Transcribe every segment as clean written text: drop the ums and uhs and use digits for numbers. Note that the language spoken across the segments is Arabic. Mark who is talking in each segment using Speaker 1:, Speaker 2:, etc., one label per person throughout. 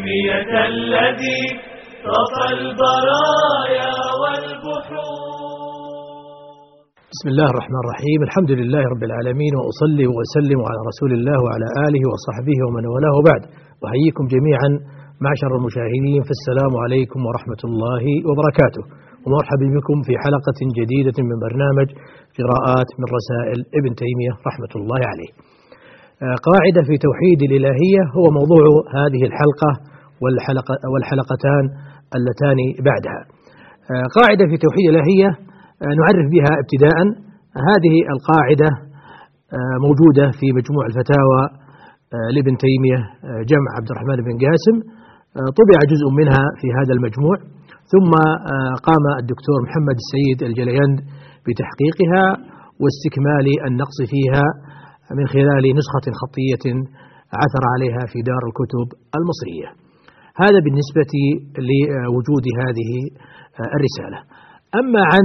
Speaker 1: تيمية الذي طفى البرايا والبحور.
Speaker 2: بسم الله الرحمن الرحيم. الحمد لله رب العالمين، وأصلي وأسلم على رسول الله وعلى آله وصحبه ومن والاه، وبعد. أحييكم جميعا معشر المشاهدين، فالسلام عليكم ورحمة الله وبركاته، ومرحبا بكم في حلقة جديدة من برنامج قراءات من رسائل ابن تيمية رحمة الله عليه. قاعدة في توحيد الإلهية هو موضوع هذه الحلقة والحلقتان اللتان بعدها. قاعدة في توحيد الإلهية نعرف بها ابتداء. هذه القاعدة موجودة في مجموع الفتاوى لابن تيمية جمع عبد الرحمن بن قاسم، طبع جزء منها في هذا المجموع، ثم قام الدكتور محمد السيد الجليند بتحقيقها واستكمال النقص فيها من خلال نسخة خطية عثر عليها في دار الكتب المصرية. هذا بالنسبة لوجود هذه الرسالة. أما عن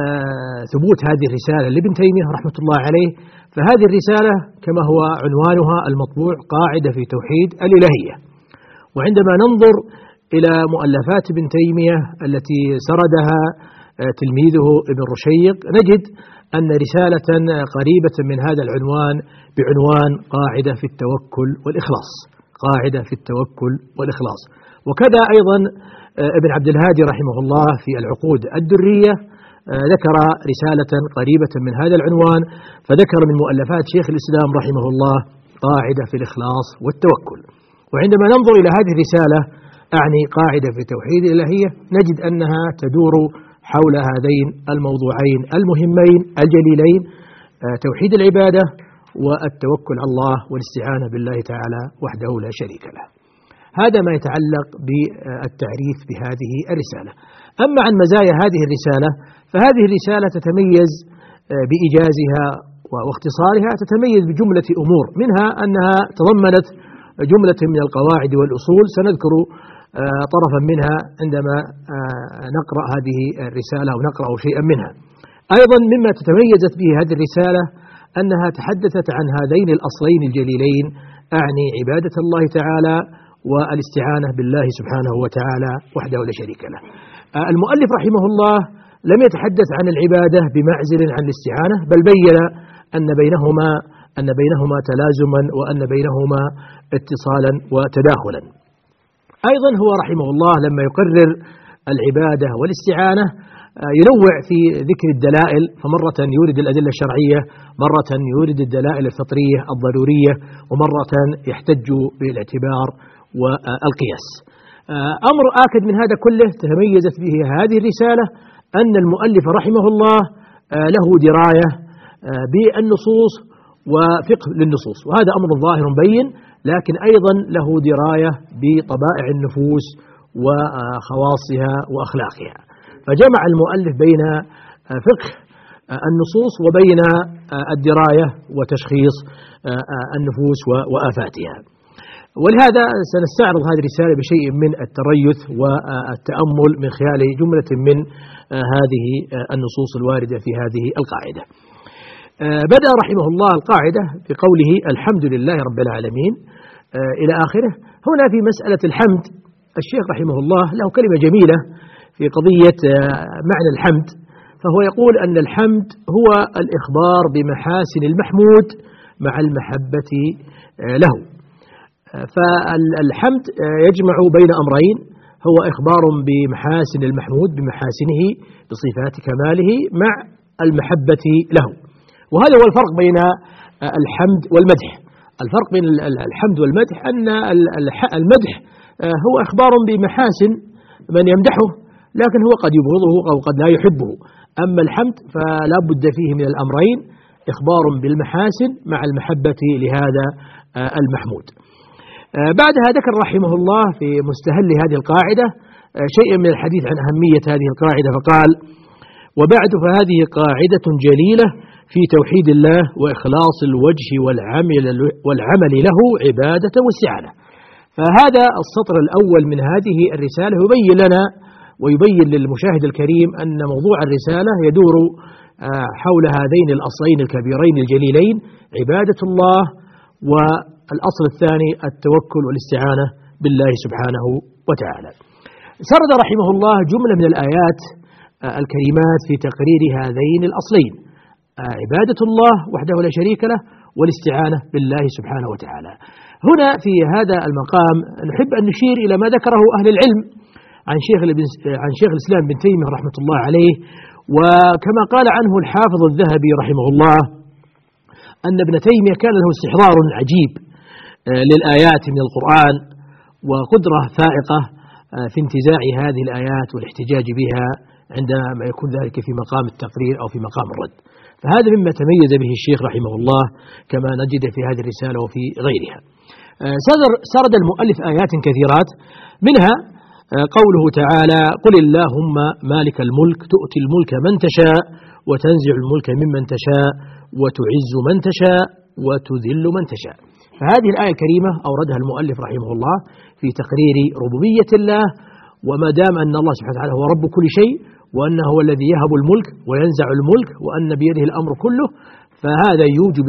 Speaker 2: ثبوت هذه الرسالة لابن تيمية رحمة الله عليه، فهذه الرسالة كما هو عنوانها المطبوع قاعدة في توحيد الإلهية. وعندما ننظر إلى مؤلفات ابن تيمية التي سردها تلميذه ابن رشيق، نجد أن رسالة قريبة من هذا العنوان بعنوان قاعدة في التوكل والإخلاص. قاعدة في التوكل والإخلاص. وكذا أيضا ابن عبد الهادي رحمه الله في العقود الدرية ذكر رسالة قريبة من هذا العنوان، فذكر من مؤلفات شيخ الإسلام رحمه الله قاعدة في الإخلاص والتوكل. وعندما ننظر إلى هذه الرسالة، أعني قاعدة في توحيد الإلهية، نجد أنها تدور حول هذين الموضوعين المهمين الجليلين، توحيد العبادة والتوكل على الله والاستعانة بالله تعالى وحده لا شريك له. هذا ما يتعلق بالتعريف بهذه الرسالة. أما عن مزايا هذه الرسالة، فهذه الرسالة تتميز بإيجازها واختصارها، تتميز بجملة أمور، منها أنها تضمنت جملة من القواعد والأصول، سنذكر طرفا منها عندما نقرأ هذه الرسالة أو نقرأ شيئا منها. أيضا مما تتميزت به هذه الرسالة أنها تحدثت عن هذين الأصلين الجليلين، أعني عبادة الله تعالى والاستعانة بالله سبحانه وتعالى وحده لا شريك له. المؤلف رحمه الله لم يتحدث عن العبادة بمعزل عن الاستعانة، بل بين أن بينهما تلازما، وأن بينهما اتصالا وتداخلا. أيضا هو رحمه الله لما يقرر العبادة والاستعانة ينوع في ذكر الدلائل، فمرة يورد الأدلة الشرعية، مرة يورد الدلائل الفطرية الضرورية، ومرة يحتج بالاعتبار والقياس. أمر آكد من هذا كله تميزت به هذه الرسالة أن المؤلف رحمه الله له دراية بالنصوص وفقه للنصوص، وهذا أمر ظاهر بين، لكن أيضا له دراية بطبائع النفوس وخواصها وأخلاقها، فجمع المؤلف بين فقه النصوص وبين الدراية وتشخيص النفوس وآفاتها. ولهذا سنستعرض هذه الرسالة بشيء من التريث والتأمل من خلال جملة من هذه النصوص الواردة في هذه القاعدة. بدأ رحمه الله القاعدة بقوله الحمد لله رب العالمين إلى آخره. هنا في مسألة الحمد الشيخ رحمه الله له كلمة جميلة في قضية معنى الحمد، فهو يقول أن الحمد هو الإخبار بمحاسن المحمود مع المحبة له. فالحمد يجمع بين أمرين، هو إخبار بمحاسن المحمود بمحاسنه بصفات كماله مع المحبة له. وهذا هو الفرق بين الحمد والمدح. الفرق بين الحمد والمدح أن المدح هو إخبار بمحاسن من يمدحه، لكن هو قد يبغضه أو قد لا يحبه. أما الحمد فلا بد فيه من الأمرين، إخبار بالمحاسن مع المحبة لهذا المحمود. بعدها ذكر رحمه الله في مستهل هذه القاعدة شيئا من الحديث عن أهمية هذه القاعدة، فقال: وبعد فهذه قاعدة جليلة في توحيد الله وإخلاص الوجه والعمل له عبادة واستعانة. فهذا السطر الأول من هذه الرسالة يبين لنا ويبين للمشاهد الكريم أن موضوع الرسالة يدور حول هذين الأصلين الكبيرين الجليلين، عبادة الله، والأصل الثاني التوكل والاستعانة بالله سبحانه وتعالى. سرد رحمه الله جملة من الآيات الكريمات في تقرير هذين الأصلين، عبادة الله وحده لا شريك له والاستعانة بالله سبحانه وتعالى. هنا في هذا المقام نحب أن نشير إلى ما ذكره أهل العلم عن شيخ الإسلام بن تيمية رحمة الله عليه، وكما قال عنه الحافظ الذهبي رحمه الله أن ابن تيمية كان له استحضار عجيب للآيات من القرآن وقدرة فائقة في انتزاع هذه الآيات والاحتجاج بها عندما يكون ذلك في مقام التقرير أو في مقام الرد. فهذا مما تميز به الشيخ رحمه الله كما نجد في هذه الرسالة وفي غيرها. سرد المؤلف آيات كثيرات، منها قوله تعالى: قل اللهم مالك الملك تؤتي الملك من تشاء وتنزع الملك ممن تشاء وتعز من تشاء وتذل من تشاء. فهذه الآية الكريمة أوردها المؤلف رحمه الله في تقرير ربوبية الله، وما دام أن الله سبحانه وتعالى هو رب كل شيء، وأنه هو الذي يهب الملك وينزع الملك، وأن بيده الأمر كله، فهذا يوجب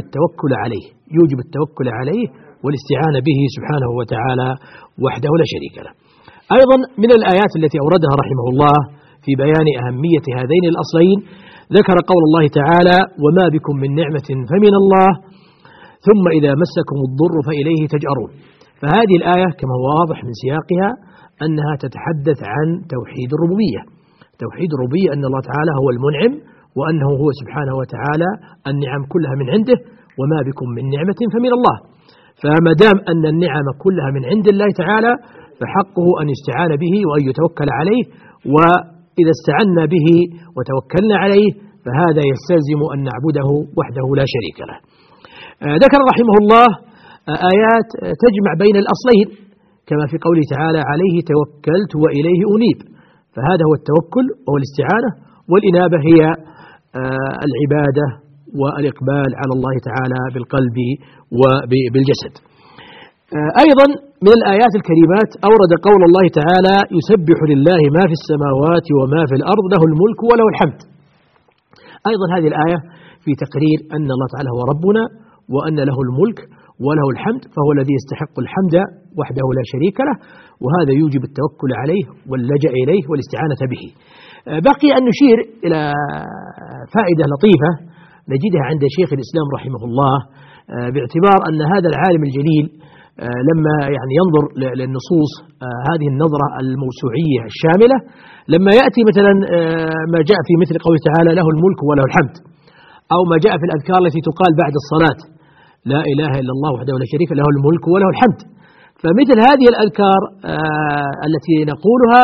Speaker 2: التوكل عليه والاستعانة به سبحانه وتعالى وحده لا شريك له. أيضا من الآيات التي أوردها رحمه الله في بيان أهمية هذين الأصلين ذكر قول الله تعالى: وما بكم من نعمة فمن الله ثم إذا مسكم الضر فإليه تجأرون. فهذه الآية كما هو واضح من سياقها أنها تتحدث عن توحيد الربوبية. توحيد الربوبية أن الله تعالى هو المنعم، وأنه هو سبحانه وتعالى النعم كلها من عنده، وما بكم من نعمة فمن الله. فما دام أن النعم كلها من عند الله تعالى فحقه أن يستعان به وأن يتوكل عليه، وإذا استعنا به وتوكلنا عليه فهذا يستلزم أن نعبده وحده لا شريك له. ذكر رحمه الله آيات تجمع بين الأصلين كما في قوله تعالى: عليه توكلت وإليه أنيب. فهذا هو التوكل وهو الاستعانة، والإنابة هي العبادة والإقبال على الله تعالى بالقلب وبالجسد. أيضا من الآيات الكريمات أورد قول الله تعالى: يسبح لله ما في السماوات وما في الأرض له الملك وله الحمد. أيضا هذه الآية في تقرير أن الله تعالى هو ربنا، وأن له الملك وله الحمد، فهو الذي يستحق الحمد وحده لا شريك له، وهذا يوجب التوكل عليه واللجأ إليه والاستعانة به. بقي أن نشير إلى فائدة لطيفة نجدها عند شيخ الإسلام رحمه الله، باعتبار أن هذا العالم الجليل لما ينظر للنصوص هذه النظرة الموسوعية الشاملة، لما يأتي مثلا ما جاء في مثل قوله تعالى: له الملك وله الحمد، أو ما جاء في الأذكار التي تقال بعد الصلاة: لا إله إلا الله وحده لا شريك له الملك وله الحمد. فمثل هذه الأذكار التي نقولها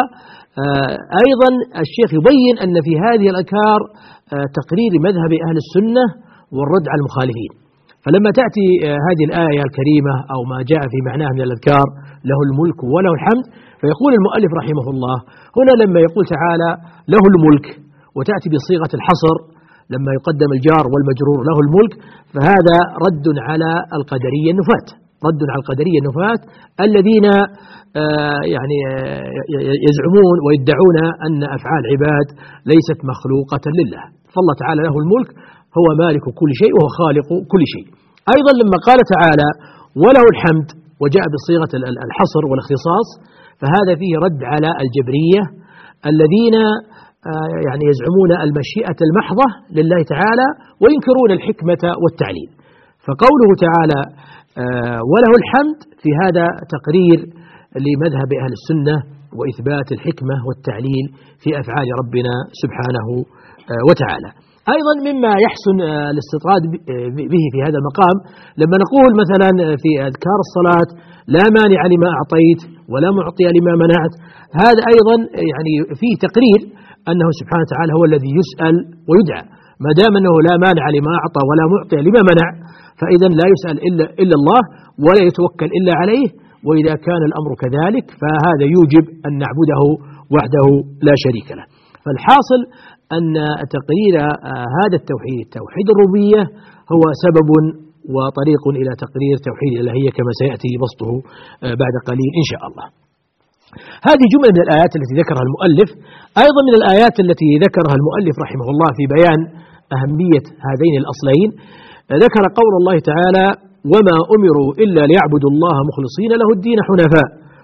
Speaker 2: أيضا الشيخ يبين أن في هذه الأذكار تقرير مذهب أهل السنة والرد على المخالفين. فلما تأتي هذه الآية الكريمة أو ما جاء في معناها من الأذكار: له الملك وله الحمد، فيقول المؤلف رحمه الله هنا لما يقول تعالى له الملك وتأتي بصيغة الحصر لما يقدم الجار والمجرور له الملك، فهذا رد على القدرية النفاة الذين يزعمون ويدعون أن أفعال العباد ليست مخلوقة لله. فالله تعالى له الملك، هو مالك كل شيء وهو خالق كل شيء. أيضا لما قال تعالى: وله الحمد وجاء بصيغة الحصر والاختصاص، فهذا فيه رد على الجبرية الذين يزعمون المشيئة المحضة لله تعالى وينكرون الحكمة والتعليل. فقوله تعالى وله الحمد في هذا تقرير لمذهب أهل السنة وإثبات الحكمة والتعليل في أفعال ربنا سبحانه وتعالى. أيضا مما يحسن الاستطراد به في هذا المقام لما نقول مثلا في أذكار الصلاة: لا مانع لما أعطيت ولا معطي لما منعت، هذا أيضا فيه تقرير أنه سبحانه وتعالى هو الذي يسأل ويدعى. ما دام أنه لا مانع لما أعطى ولا معطي لما منع، فإذا لا يسأل إلا الله ولا يتوكل إلا عليه. وإذا كان الأمر كذلك فهذا يوجب أن نعبده وحده لا شريك له. فالحاصل أن تقرير هذا التوحيد، توحيد الربوبية، هو سبب وطريق إلى تقرير توحيد الإلهية كما سيأتي بسطه بعد قليل إن شاء الله. هذه جملة من الآيات التي ذكرها المؤلف. أيضا من الآيات التي ذكرها المؤلف رحمه الله في بيان أهمية هذين الأصلين ذكر قول الله تعالى: وما أمروا إلا ليعبدوا الله مخلصين له الدين حنفاء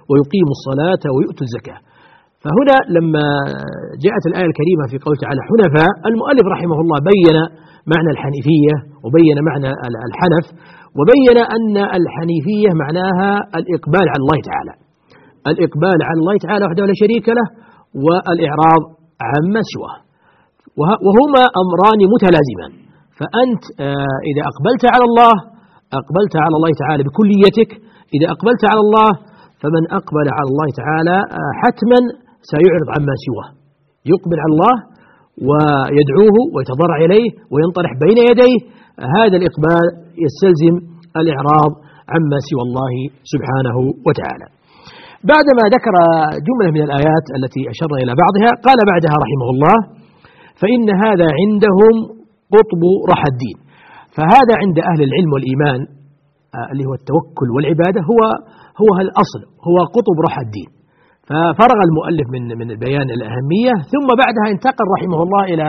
Speaker 2: ويقيموا الصلاة ويؤتوا الزكاة. فهنا لما جاءت الآية الكريمة في قوله تعالى حنفاء، المؤلف رحمه الله بين معنى الحنيفية وبين معنى الحنف، وبين أن الحنيفية معناها الإقبال على الله تعالى، الإقبال على الله تعالى وحده لا شريك له، والإعراض عما سواه، وهما أمران متلازمان. فأنت إذا أقبلت على الله أقبلت على الله تعالى بكليتك، إذا أقبلت على الله فمن أقبل على الله تعالى حتما سيعرض عما سواه، يقبل على الله ويدعوه ويتضرع إليه وينطرح بين يديه. هذا الإقبال يستلزم الإعراض عما سوى الله سبحانه وتعالى. بعدما ذكر جملة من الآيات التي أشرنا إلى بعضها، قال بعدها رحمه الله فإن هذا عندهم قطب رحى الدين. فهذا عند أهل العلم والإيمان اللي هو التوكل والعبادة هو الأصل، هو قطب رحى الدين. ففرغ المؤلف من بيان الأهمية، ثم بعدها انتقل رحمه الله إلى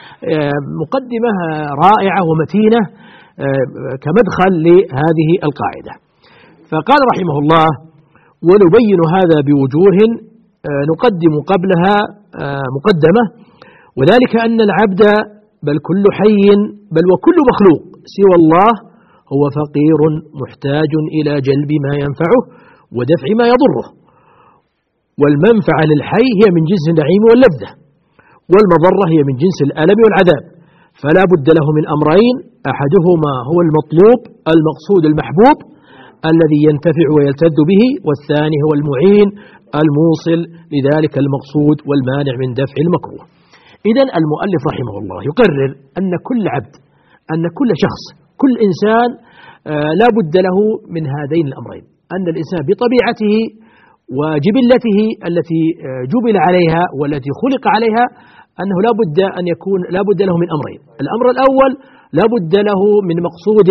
Speaker 2: مقدمة رائعة ومتينة كمدخل لهذه القاعدة. فقال رحمه الله ونبين هذا بوجوه نقدم قبلها مقدمة، وذلك أن العبد بل كل حي بل وكل مخلوق سوى الله هو فقير محتاج إلى جلب ما ينفعه ودفع ما يضره، والمنفعة للحي هي من جنس النعيم واللذة، والمضرة هي من جنس الألم والعذاب، فلا بد له من أمرين، أحدهما هو المطلوب المقصود المحبوب الذي ينتفع ويلتذ به، والثاني هو المعين الموصل لذلك المقصود والمانع من دفع المكروه. إذن المؤلف رحمه الله يقرر أن كل عبد، أن كل شخص، كل إنسان لا بد له من هذين الأمرين، أن الإنسان بطبيعته وجبلته التي جبل عليها والتي خلق عليها أنه لا بد له من أمرين. الأمر الأول لا بد له من مقصود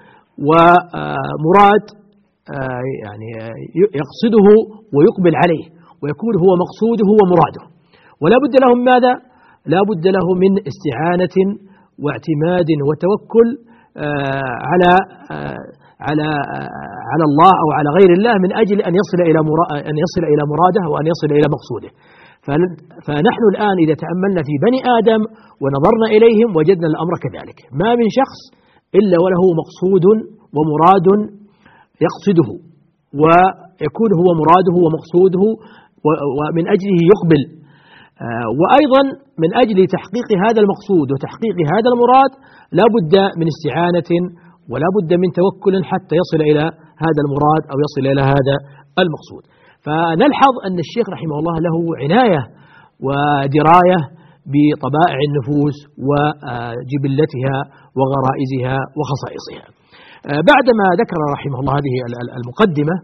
Speaker 2: ومراد يعني يقصده ويقبل عليه ويكون هو مقصوده ومراده، ولا بد له من ماذا؟ لا بد له من استعانة واعتماد وتوكل على الله أو على غير الله من أجل أن يصل إلى مراده وأن يصل إلى مقصوده. فنحن الآن إذا تأملنا في بني آدم ونظرنا إليهم وجدنا الأمر كذلك، ما من شخص إلا وله مقصود ومراد يقصده ويكون هو مراده ومقصوده ومن أجله يقبل، وأيضا من أجل تحقيق هذا المقصود وتحقيق هذا المراد لا بد من استعانة ولا بد من توكل حتى يصل إلى هذا المراد أو يصل إلى هذا المقصود. فنلحظ أن الشيخ رحمه الله له عناية ودراية بطبائع النفوس وجبلتها وغرائزها وخصائصها. بعدما ذكر رحمه الله هذه المقدمة،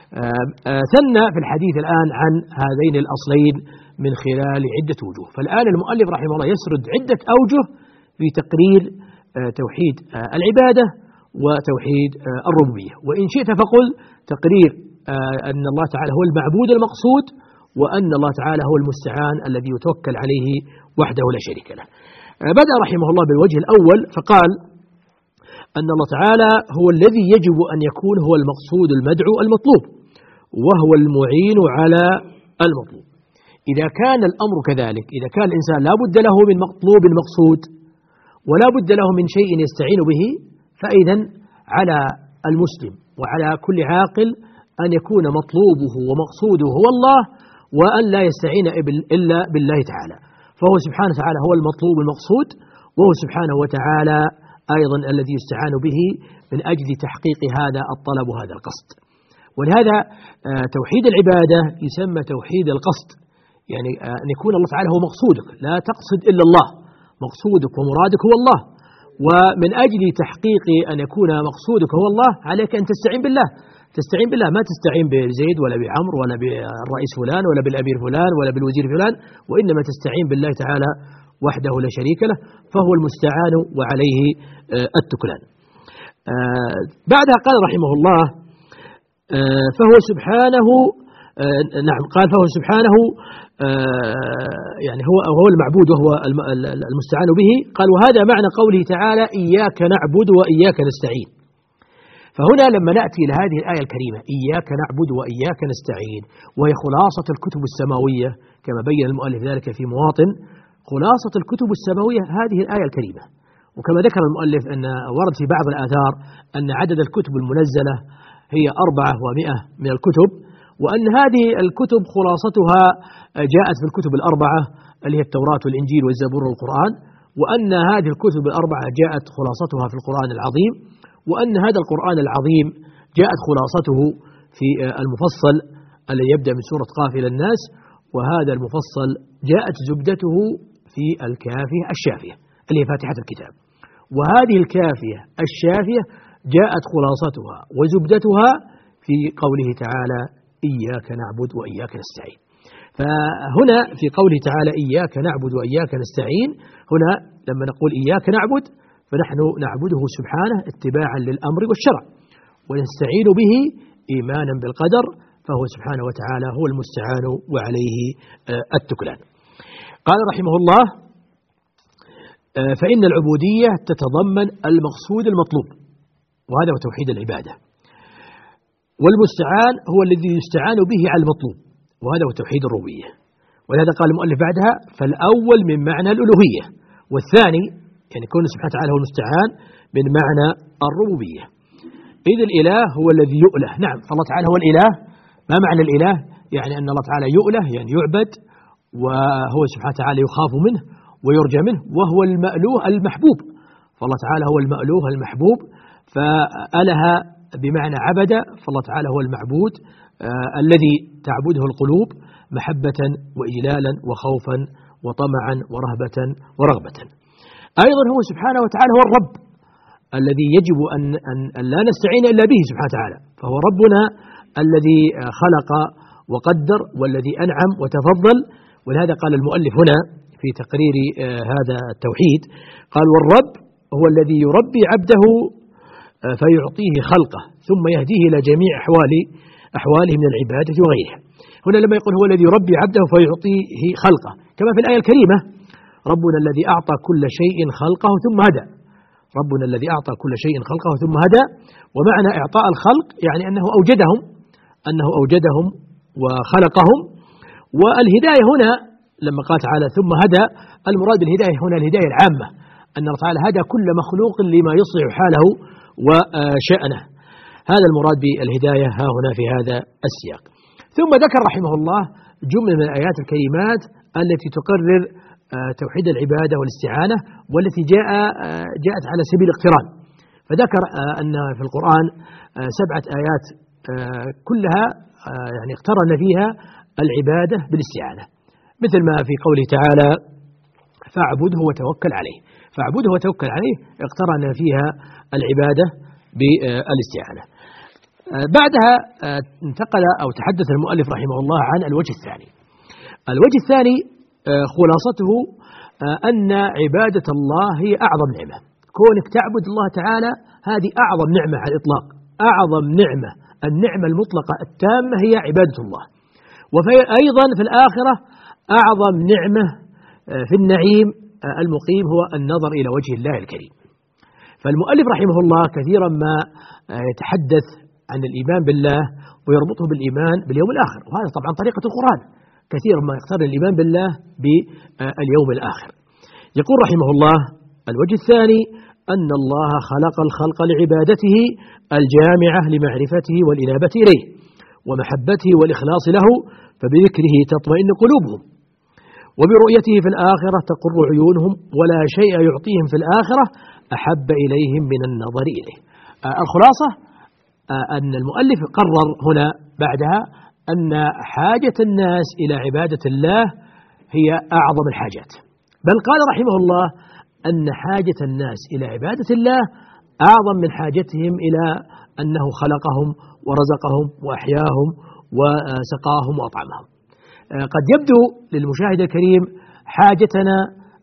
Speaker 2: ثنى في الحديث الآن عن هذين الأصلين من خلال عدة وجوه. فالآن المؤلف رحمه الله يسرد عدة أوجه في تقرير توحيد العبادة وتوحيد الربوبية، وإن شئت فقل تقرير أن الله تعالى هو المعبود المقصود، وأن الله تعالى هو المستعان الذي يتوكل عليه وحده لا شريك له. بدأ رحمه الله بالوجه الأول فقال أن الله تعالى هو الذي يجب أن يكون هو المقصود المدعو المطلوب، وهو المعين على المطلوب. إذا كان الأمر كذلك، إذا كان الإنسان لا بد له من مطلوب مقصود ولا بد له من شيء يستعين به، فإذا على المسلم وعلى كل عاقل أن يكون مطلوبه ومقصوده هو الله، وأن لا يستعين إلا بالله تعالى، فهو سبحانه وتعالى هو المطلوب المقصود، وهو سبحانه وتعالى أيضا الذي يستعان به من أجل تحقيق هذا الطلب وهذا القصد. ولهذا توحيد العبادة يسمى توحيد القصد، يعني أن يكون الله تعالى هو مقصودك، لا تقصد إلا الله، مقصودك ومرادك هو الله، ومن أجل تحقيق أن يكون مقصودك هو الله عليك أن تستعين بالله، تستعين بالله، ما تستعين بزيد ولا بعمر ولا بالرئيس فلان ولا بالأمير فلان ولا بالوزير فلان، وإنما تستعين بالله تعالى وحده لا شريك له، فهو المستعان وعليه التكلان. بعدها قال رحمه الله فهو سبحانه نعم قال فهو سبحانه يعني هو المعبود وهو المستعان به. قال وهذا معنى قوله تعالى إياك نعبد وإياك نستعين. فهنا لما نأتي إلى هذه الآية الكريمة إياك نعبد وإياك نستعين، وهي خلاصة الكتب السماوية كما بين المؤلف ذلك في مواطن، خلاصة الكتب السماوية هذه الآية الكريمة. وكما ذكر المؤلف أن ورد في بعض الآثار أن عدد الكتب المنزلة هي 400 من الكتب، وأن هذه الكتب خلاصتها جاءت في الكتب الأربعة اللي هي التوراة والإنجيل والزبور والقرآن، وأن هذه الكتب الأربعة جاءت خلاصتها في القرآن العظيم، وأن هذا القرآن العظيم جاءت خلاصته في المفصل الذي يبدأ من سورة قاف إلى الناس، وهذا المفصل جاءت زبدته في الكافية الشافية اللي هي فاتحة الكتاب، وهذه الكافية الشافية جاءت خلاصتها وزبدتها في قوله تعالى إياك نعبد وإياك نستعين. فهنا في قوله تعالى إياك نعبد وإياك نستعين، هنا لما نقول إياك نعبد فنحن نعبده سبحانه اتباعا للأمر والشرع، ونستعين به إيمانا بالقدر، فهو سبحانه وتعالى هو المستعان وعليه التكلان. قال رحمه الله فإن العبودية تتضمن المقصود المطلوب، وهذا هو توحيد العبادة، والمستعان هو الذي يستعان به على المطلوب، وهذا هو توحيد الربوبية. ولهذا قال المؤلف بعدها فالأول من معنى الألوهية، والثاني يعني كون سبحانه وتعالى هو المستعان من معنى الربوبية. إذ الإله هو الذي يؤله، نعم فالله تعالى هو الإله. ما معنى الإله؟ يعني أن الله تعالى يؤله يعني يعبد، وهو سبحانه وتعالى يخاف منه ويرجى منه، وهو المألوه المحبوب، فالله تعالى هو المألوه المحبوب، فأله بمعنى عبد، فالله تعالى هو المعبود الذي تعبده القلوب محبة وإجلالا وخوفا وطمعا ورهبة ورغبة. أيضا هو سبحانه وتعالى هو الرب الذي يجب أن لا نستعين إلا به سبحانه وتعالى، فهو ربنا الذي خلق وقدر والذي أنعم وتفضل. ولهذا قال المؤلف هنا في تقرير هذا التوحيد قال والرب هو الذي يربي عبده فيعطيه خلقه ثم يهديه إلى جميع أحواله من العبادة وغيرها. هنا لما يقول هو الذي يربي عبده فيعطيه خلقه، كما في الآية الكريمة ربنا الذي أعطى كل شيء خلقه ثم هدى، ربنا الذي أعطى كل شيء خلقه ثم هدى. ومعنى إعطاء الخلق يعني أنه أوجدهم وخلقهم. والهداية هنا لما قال تعالى ثم هدى، المراد بالهداية هنا الهداية العامة، أن الله تعالى هدى كل مخلوق لما يصلح حاله وشأنه، هذا المراد بالهداية ها هنا في هذا السياق. ثم ذكر رحمه الله جملة من الآيات الكريمات التي تقرر توحيد العبادة والاستعانة، والتي جاءت على سبيل الاقتران، فذكر أن في القرآن 7 آيات كلها يعني اقترن فيها العبادة بالاستعانة، مثل ما في قوله تعالى فاعبده وتوكل عليه، فاعبده وتوكل عليه اقترن فيها العبادة بالاستعانة. بعدها انتقل أو تحدث المؤلف رحمه الله عن الوجه الثاني. الوجه الثاني خلاصته أن عبادة الله هي أعظم نعمة، كونك تعبد الله تعالى هذه أعظم نعمة على الإطلاق، أعظم نعمة، النعمة المطلقة التامة هي عبادة الله. وأيضا في الآخرة أعظم نعمة في النعيم المقيم هو النظر إلى وجه الله الكريم. فالمؤلف رحمه الله كثيرا ما يتحدث عن الإيمان بالله ويربطه بالإيمان باليوم الآخر، وهذا طبعا طريقة القرآن، كثيرا ما يقترن الإيمان بالله باليوم الآخر. يقول رحمه الله الوجه الثاني أن الله خلق الخلق لعبادته الجامعة لمعرفته والإنابة إليه ومحبته والإخلاص له، فبذكره تطمئن قلوبهم، وبرؤيته في الآخرة تقر عيونهم، ولا شيء يعطيهم في الآخرة أحب إليهم من النظر إليه. الخلاصة أن المؤلف قرر هنا بعدها أن حاجة الناس إلى عبادة الله هي أعظم الحاجات، بل قال رحمه الله أن حاجة الناس إلى عبادة الله أعظم من حاجتهم إلى أنه خلقهم ورزقهم وأحياهم وسقاهم وأطعمهم. قد يبدو للمشاهد الكريم حاجتنا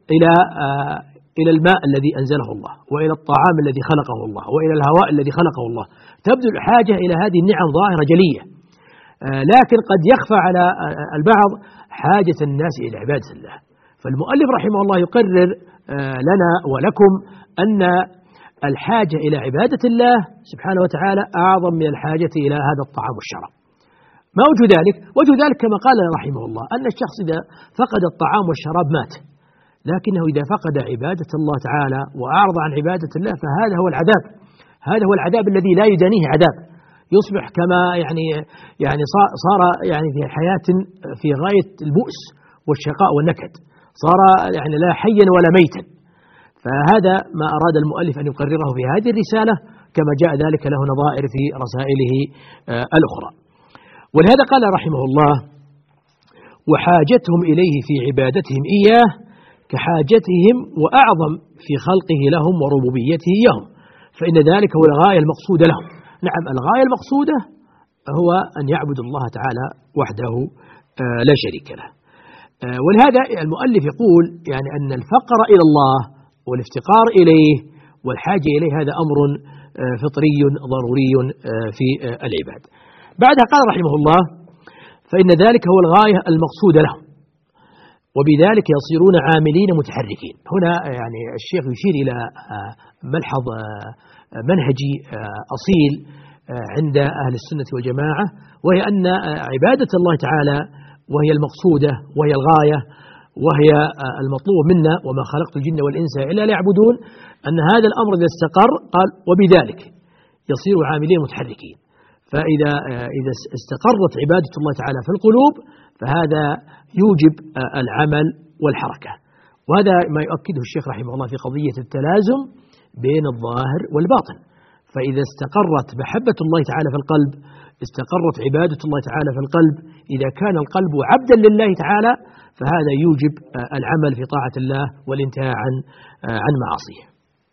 Speaker 2: إلى الماء الذي أنزله الله، وإلى الطعام الذي خلقه الله، وإلى الهواء الذي خلقه الله، تبدو الحاجة إلى هذه النعم ظاهرة جلية، لكن قد يخفى على البعض حاجة الناس إلى عبادة الله. فالمؤلف رحمه الله يقرر لنا ولكم أن الحاجة إلى عبادة الله سبحانه وتعالى أعظم من الحاجة إلى هذا الطعام والشراب. ما وجه ذلك؟ وجه ذلك كما قال رحمه الله أن الشخص إذا فقد الطعام والشراب مات، لكنه إذا فقد عبادة الله تعالى وأعرض عن عبادة الله فهذا هو العذاب، هذا هو العذاب الذي لا يدانيه عذاب، يصبح كما يعني صار يعني في حياة في غاية البؤس والشقاء والنكد، صار يعني لا حيا ولا ميتا. فهذا ما أراد المؤلف أن يقرره في هذه الرسالة، كما جاء ذلك له نظائر في رسائله الأخرى. ولهذا قال رحمه الله: وحاجتهم إليه في عبادتهم إياه كحاجتهم وأعظم في خلقه لهم وربوبيته إياهم، فإن ذلك هو الغاية المقصودة لهم. نعم، الغاية المقصودة هو أن يعبد الله تعالى وحده لا شريك له. ولهذا المؤلف يقول يعني أن الفقر إلى الله والافتقار إليه والحاجة إليه هذا أمر فطري ضروري في العباد. بعدها قال رحمه الله: فإن ذلك هو الغاية المقصودة لهم وبذلك يصيرون عاملين متحركين. هنا يعني الشيخ يشير إلى ملحظ منهجي أصيل عند أهل السنة والجماعة، وهي أن عبادة الله تعالى وهي المقصودة وهي الغاية وهي المطلوب منا، وما خلقت الجن والإنس إلا ليعبدون، أن هذا الأمر إذا استقر قال وبذلك يصير عاملين متحركين. فإذا استقرت عبادة الله تعالى في القلوب فهذا يوجب العمل والحركة، وهذا ما يؤكده الشيخ رحمه الله في قضية التلازم بين الظاهر والباطن. فإذا استقرت محبة الله تعالى في القلب استقرت عبادة الله تعالى في القلب. إذا كان القلب عبدا لله تعالى فهذا يوجب العمل في طاعة الله والانتهاء عن معاصيه.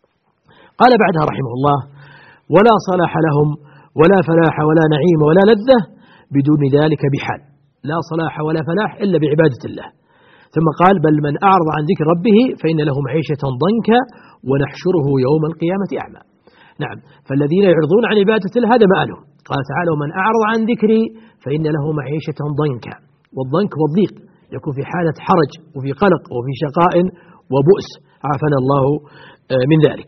Speaker 2: قال بعدها رحمه الله: ولا صلاح لهم ولا فلاح ولا نعيم ولا لذة بدون ذلك بحال. لا صلاح ولا فلاح إلا بعبادة الله. ثم قال: بل من أعرض عن ذكر ربه فإن له معيشة ضنكا ونحشره يوم القيامة أعمى. نعم، فالذين يعرضون عن عبادة الله هذا مآلهم. قال تعالى: ومن أعرض عن ذكري فإن له معيشة ضنكا. والضنك والضيق يكون في حالة حرج وفي قلق وفي شقاء وبؤس، عافانا الله من ذلك.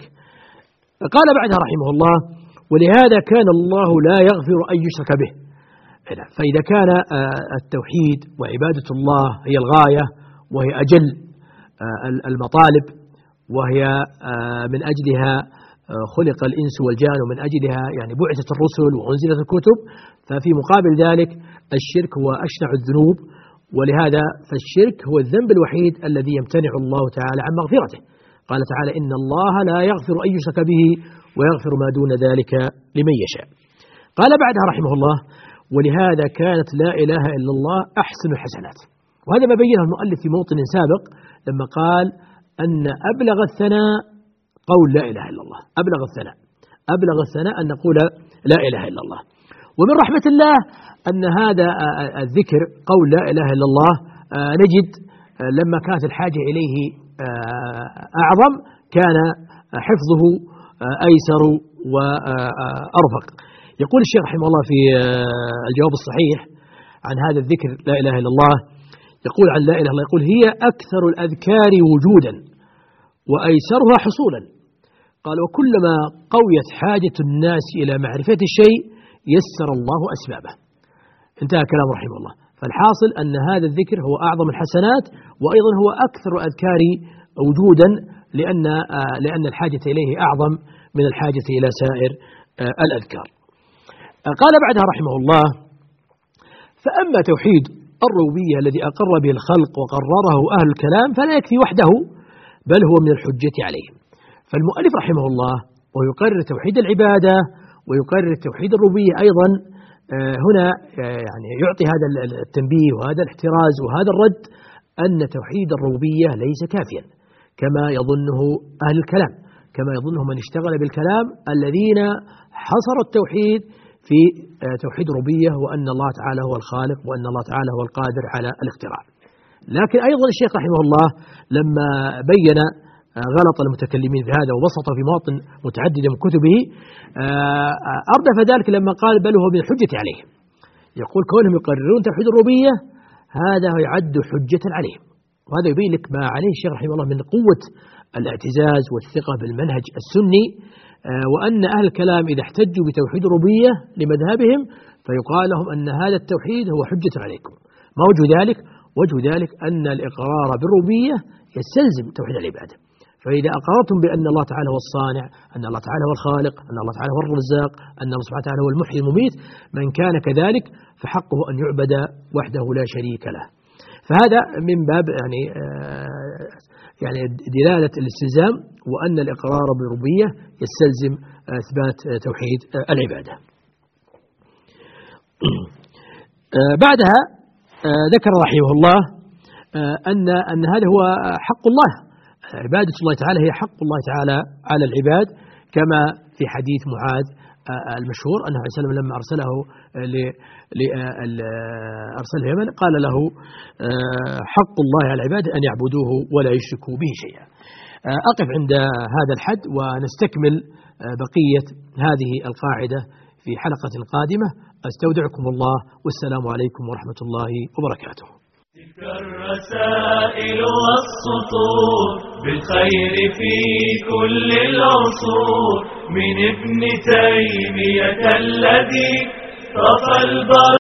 Speaker 2: قال بعدها رحمه الله: ولهذا كان الله لا يغفر أن يشرك به. فإذا كان التوحيد وعبادة الله هي الغاية وهي أجل المطالب وهي من أجلها خلق الإنس والجان ومن أجلها يعني بعثت الرسل وأنزلت الكتب، ففي مقابل ذلك الشرك هو أشنع الذنوب، ولهذا فالشرك هو الذنب الوحيد الذي يمتنع الله تعالى عن مغفرته. قال تعالى: إن الله لا يغفر أن يشرك به ويغفر ما دون ذلك لمن يشاء. قال بعدها رحمه الله: ولهذا كانت لا إله إلا الله أحسن الحسنات. وهذا ما بينه المؤلف في موطن سابق لما قال أن أبلغ الثناء قول لا إله إلا الله. أبلغ الثناء أن نقول لا إله إلا الله. ومن رحمة الله أن هذا الذكر قول لا إله إلا الله نجد لما كانت الحاجة إليه أعظم كان حفظه أيسر وأرفق. يقول الشيخ رحمه الله في الجواب الصحيح عن هذا الذكر لا إله إلا الله، يقول عن لا إله إلا الله، يقول: هي أكثر الأذكار وجودا وأيسرها حصولا. قال: وكلما قويت حاجة الناس إلى معرفة الشيء يسر الله أسبابه. انتهى كلام رحمه الله. فالحاصل أن هذا الذكر هو أعظم الحسنات، وأيضا هو أكثر الأذكار وجودا لأن الحاجة إليه أعظم من الحاجة إلى سائر الأذكار. قال بعدها رحمه الله: فأما توحيد الربوبية الذي أقر به الخلق وقرره أهل الكلام فلا يكفي وحده بل هو من الحجة عليهم. فالمؤلف رحمه الله ويقرر توحيد العبادة ويقرر توحيد الربوبية أيضا هنا يعني يعطي هذا التنبيه وهذا الاحتراز وهذا الرد أن توحيد الربوبية ليس كافيا كما يظنه أهل الكلام، كما يظنه من اشتغل بالكلام الذين حصروا التوحيد في توحيد الربوبية وأن الله تعالى هو الخالق وأن الله تعالى هو القادر على الاختراع. لكن أيضا الشيخ رحمه الله لما بين غلط المتكلمين في هذا وبسط في مواطن متعددة من كتبه أردف ذلك لما قال: بل هو من الحجة عليهم. يقول كونهم يقررون توحيد الربوبية هذا يعد حجة عليهم. وهذا يبين لك ما عليه الشيخ رحمه الله من قوة الاعتزاز والثقة بالمنهج السني وأن أهل الكلام إذا احتجوا بتوحيد الربوبية لمذهبهم فيقال لهم أن هذا التوحيد هو حجة عليكم. ما وجه ذلك؟ وجه ذلك أن الإقرار بالربوبية يستلزم توحيد العبادة. فإذا أقررتم بأن الله تعالى هو الصانع، أن الله تعالى هو الخالق، أن الله تعالى هو الرزاق، أن الله سبحانه وتعالى هو المحيي المميت، من كان كذلك فحقه أن يعبد وحده لا شريك له. فهذا من باب يعني دلالة الاستلزام، وأن الإقرار بالربوبية يستلزم إثبات توحيد العبادة. بعدها ذكر رحمه الله أن هذا هو حق الله، عبادة الله تعالى هي حق الله تعالى على العباد، كما في حديث معاذ المشهور أنه عليه السلام لما أرسله أرسل اليمن قال له حق الله على العباد أن يعبدوه ولا يشركوا به شيئا. أقف عند هذا الحد ونستكمل بقية هذه القاعدة في حلقة قادمة. أستودعكم الله، والسلام عليكم ورحمة الله وبركاته.
Speaker 1: تلك الرسائل والسطور بالخير في كل العصور، من ابن تيمية الذي طفى البر